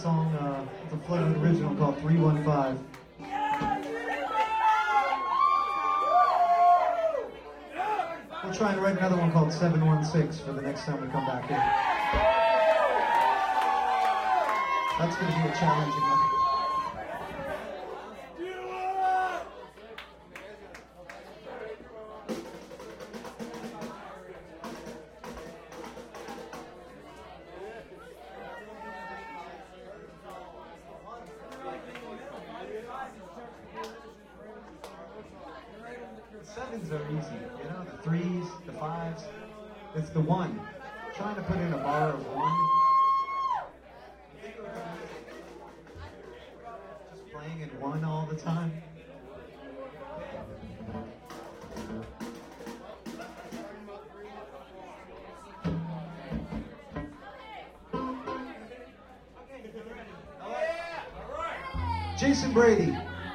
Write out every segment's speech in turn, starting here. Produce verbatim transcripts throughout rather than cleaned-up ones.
song, uh, it's a Floodwood original called three one five. We'll try and write another one called seven one six for the next time we come back here. That's going to be a challenging one. Sevens are easy, you know, the threes, the fives. It's the one. Trying to put in a bar of one. Just playing in one all the time. Jason Brady.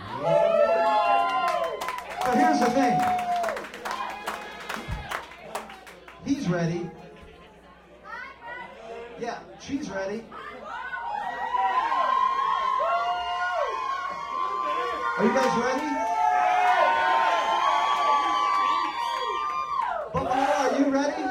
So here's the thing. He's ready. Yeah, she's ready. Are you guys ready? Buffalo, are you ready?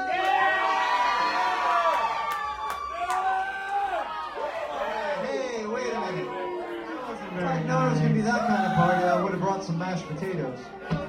Hey, wait a minute. I didn't know it was going to be that kind of party. I would have brought some mashed potatoes.